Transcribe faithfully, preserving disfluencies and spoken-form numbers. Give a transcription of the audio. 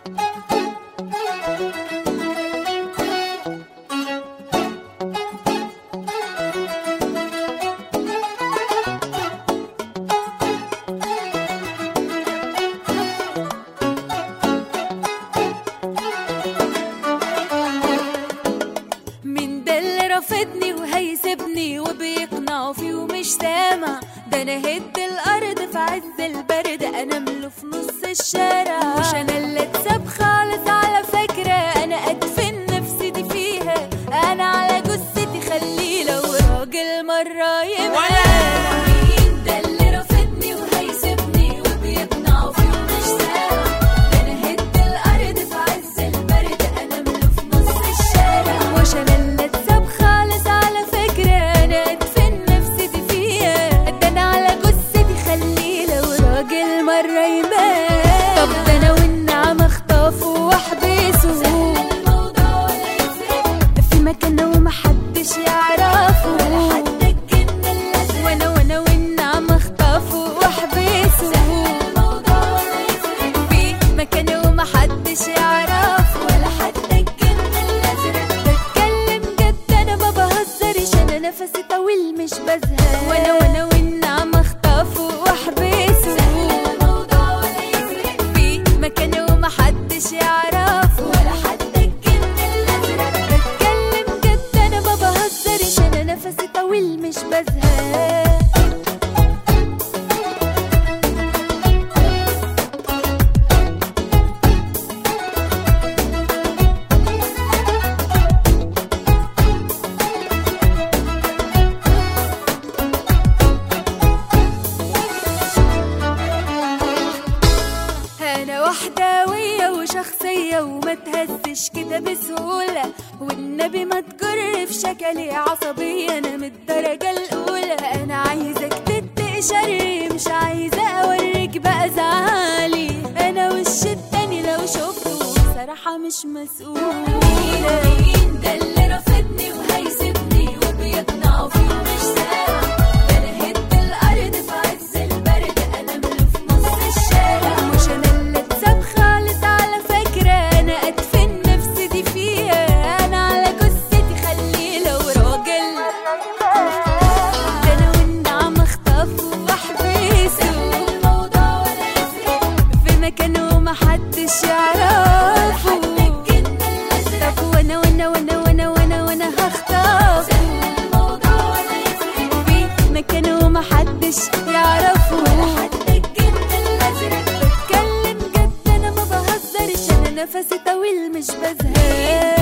رافضني وهيسيبني وبيقنعوا فيه ومش سامع، ده انا هد الارض في عز البرد انامله في نص الشارع. مش انا اللي اتساب خالص على فكرة، انا ادفن نفسي دي فيها، انا على جثتي خليه لو راجل مرة يبقى مين ده اللي رافضني وهيسيبني وبيقنعوا فيه ومش سامع، ده انا هد الارض في عز البرد انامله في نص الشارع. مش انا اللي طب ده انا والنعم اخطفه واحبسه في مكانه ومحدش يعرفه ولا حتى الجن الازرق، وانا وانا والنعم اخطفه واحبسه في مكانه ومحدش يعرفه ولا حتى الجن الازرق. بتكلم جد انا ما بهزرش، انا نفسي طويل مش بزهق، وانا وانا والنعم اخطفه واحبسه مكانه ومحدش يعرفه ولا حتى الجن الازرق. بتكلم جد انا ما بهزرش، انا نفسي طويل مش بزهق. أنا وحدوية وشخصية وما تهزش كده بسهولة، والنبي ما تجر في شكلي عصبية، أنا من الدرجة الأولى. أنا عايزك تتقي شري، مش عايزة أوريك بقى زعلي، أنا وش التاني لو شفته بصراحة مش مسؤول. مين ده اللي رافضني وهيسيبني وبيقنعوا فيه ومش سامع، ده أنا هد الأرض في عز البرد أنامله في نص الشارع. مش أنا مكانه محدش يعرفه، طب وانا وانا وانا وانا وانا وانا هخطفه في مكانه محدش يعرفه ولا حتى الجن الازرق. بتكلم جد انا ما بهزرش، انا نفسي طويل مش بزهق.